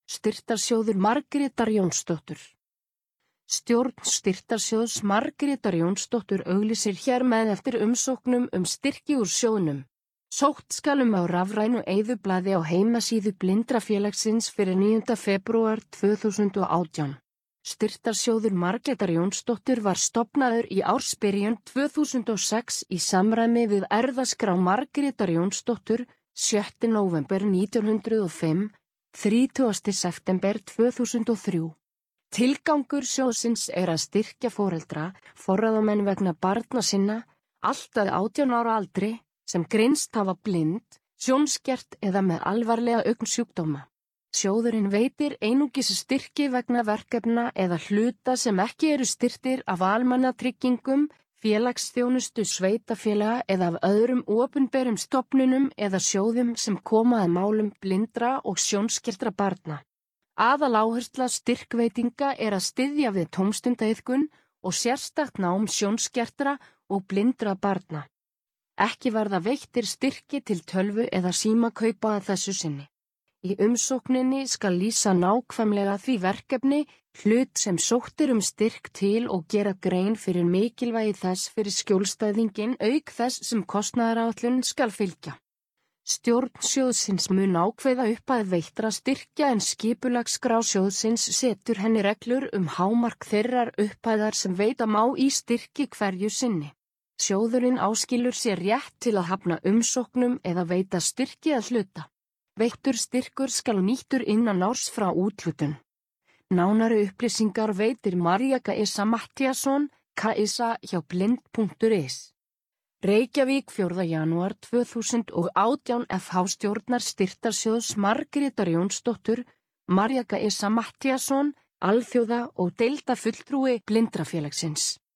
Styrktarsjóður Margrétar Jónsdóttur. Stjórn Styrktarsjóðs Margrétar Jónsdóttur auglýsir hér með eftir umsóknum styrki úr sjóðnum. Sótt skal á rafrænu eyðublaði á heimasíðu Blindrafélagsins fyrir 9. febrúar 2018. Styrktarsjóður Margrétar Jónsdóttur var stofnaður í ársbyrjun 2006 í samræmi við erfðaskrá Margrétar Jónsdóttur 6. nóvember 1905, 30. september 2003. Tilgangur sjóðsins að styrkja foreldra, forráðamenn vegna barna sinna, allt að 18 ára aldri, sem greinst hafa blind, sjónskert eða með alvarlega augnsjúkdóma. Sjóðurinn veitir einungis styrki vegna verkefna eða hluta sem ekki eru styrktir af almannatryggingum, félagsþjónustu sveitarfélaga eða af öðrum opinberum stofnunum eða sjóðum sem koma að málum blindra og sjónskertra barna. Aðaláhersla styrkveitinga að styðja við tómstundaiðkun og sérstakt nám sjónskertra og blindra barna. Ekki verða veittir styrki til tölvu eða símakaupa að þessu sinni. Í umsókninni skal lýsa nákvæmlega því verkefni, hlut sem sóttir styrk til og gera grein fyrir mikilvægi þess fyrir skjólstæðinginn auk þess sem kostnaðaráætlun skal fylgja. Stjórn sjóðsins mun ákveða upphæð veittra styrkja en skipulagsskrá sjóðsins setur henni reglur hámark þeirrar upphæðar sem veita má í styrki hverju sinni. Sjóðurinn áskilur sér rétt til að hafna umsóknum eða veita styrki að hluta. Veittur styrkur skal nýttur innan árs frá úthlutun. Nánari upplýsingar veitir María Gaisa Matthíasson, KSA hjá blind.is. Reykjavík 4. janúar 2018 FH stjórnar Styrktarsjóðs Margrétar Jónsdóttur, María Gaisa Matthíasson, alþjóða og deildarfulltrúi Blindrafélagsins.